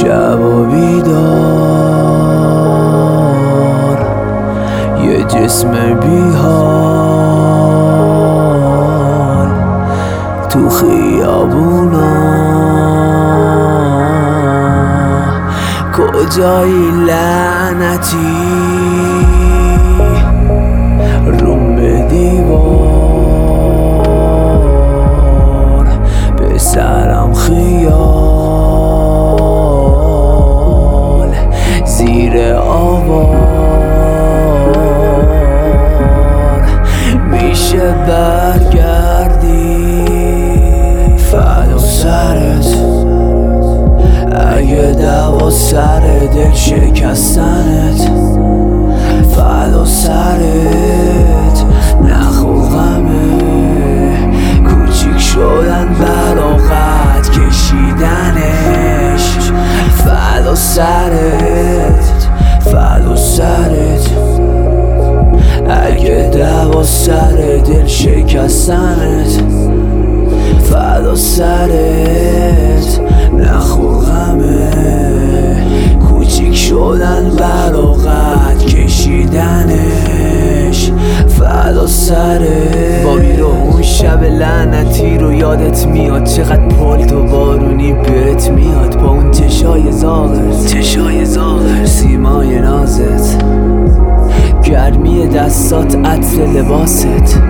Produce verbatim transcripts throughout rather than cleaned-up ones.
شب و بیدار، یه جسم بیحال تو خیابونا. کجایی لعنتی روم به دیوار، به سرم خیال زیر آوار. میشه برگردی فدا سرت، اگه دوا سر دل شکستنت، فدا سرت. نخور غمه کوچیک شدن براقت کشیدنش، فدا سرت، فدا سرت. اگه دوا سر دل شکستنت، فدا سرت. نخور غمه کوچیک شدن براقت کشیدنش، فدا سرت. بابی رو اون شب لعنتی رو یادت میاد؟ چقدر پلت و بارونی بهت میاد با اون چشای زاغت، چشای زاغت، سیمای نازت، گرمی دستات، عطر لباست.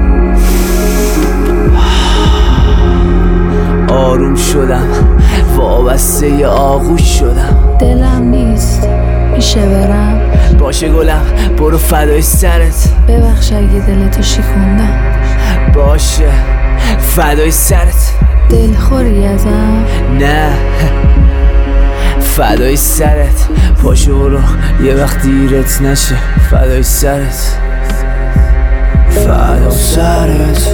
آروم شدم، وابسته آغوش شدم. دلم نیست، میشه برم؟ باشه گلم، برو فدای سرت. ببخش اگه دلتو شکوندم. باشه فدای سرت. دلخوری ازم؟ نه فدای سرت. پاشو برو یه وقت دیرت نشه، فدای سرت، فدا سرت.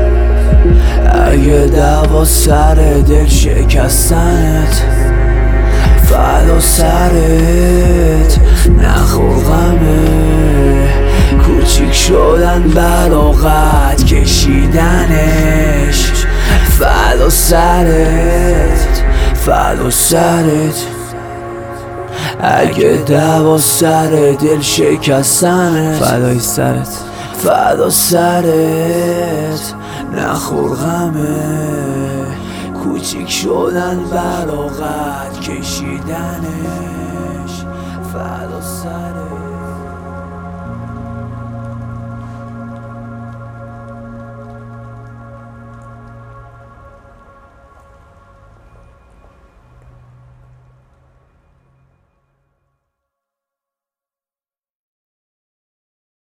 اگه دوا سر دل شکستنت، فدا سرت. نخور غمه کوچیک شدن براقت کشیدنش، فدا سرت، فدا سرت. اگه دوا سر دل شکستنت، فدای سرت، فدا سرت. نخور غمه کوچیک شدن براقت کشیدنش، فدا سرت.